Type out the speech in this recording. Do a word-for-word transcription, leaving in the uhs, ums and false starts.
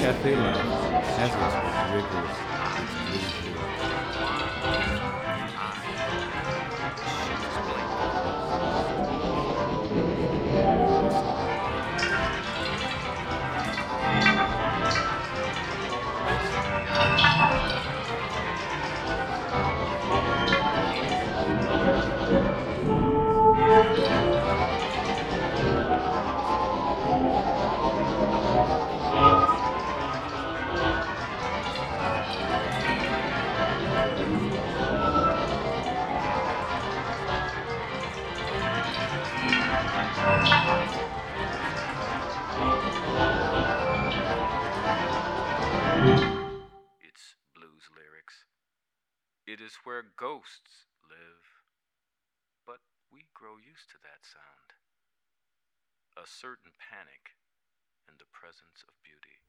cafe life has its rigors, its blues lyrics. What's up, my brother? It's blues lyrics. It is where ghosts live, but we grow used to that sound. A certain panic in the presence of beauty.